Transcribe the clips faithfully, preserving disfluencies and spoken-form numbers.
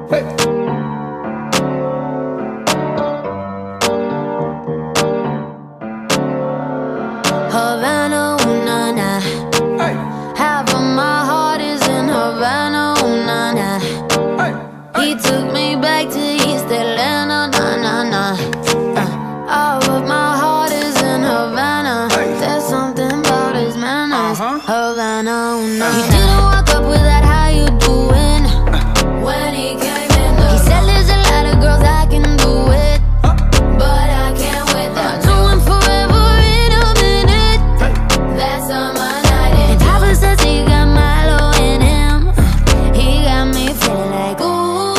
Havana, ooh, nah, nah. Hey. Half of my heart is in Havana, ooh, nah, nah. Hey. Hey. He took me back to East Atlanta, nah, nah, nah. Uh, all of my heart is in Havana. Hey. There's something about his manners. Uh-huh. Havana, ooh, nah, nah. He didn't walk up with that how you doing uh. when he came in. He said there's a lot of girls I can do it, uh. but I can't with them. Do him forever in a minute. Hey. That's on my night. And Papa says he got Milo in him. He got me feeling like ooh.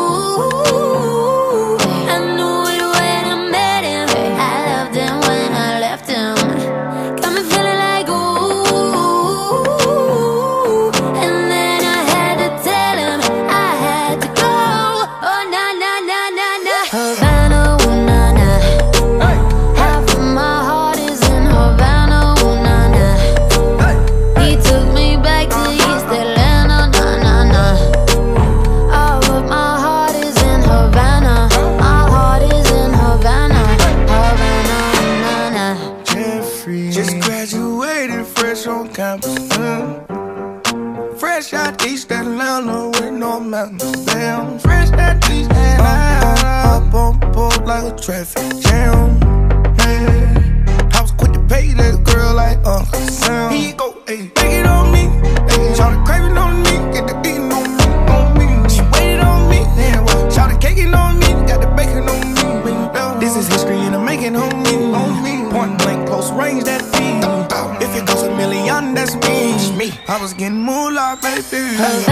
I knew it when I met him. I loved him when I left him. Got me feeling like ooh. And then I had to tell him I had to go. Oh nah nah nah nah nah. Havana, ooh nah nah. Hey. Half of my heart is in Havana, ooh nah nah. Hey. He took me back to East Atlanta, nah nah nah. All of my heart is in Havana. My heart is in Havana, Havana, ooh nah nah. Jeffrey just graduated fresh on campus. Mm. Fresh out East Atlanta with no mountains. Damn, fresh out East Atlanta. Up on board like a traffic jam. Man, I was quick to pay that girl like Uncle Sam. Here you go, ayy, take it on me. Ayy, shout the craving on me, get the beating on me, on me. She waited on me, yeah, well, shout the caking on me, got the bacon on me. This is history and I'm making on me, on me. Point blank, close range, that feed. If it goes a million, that's me. I was getting moolah, baby.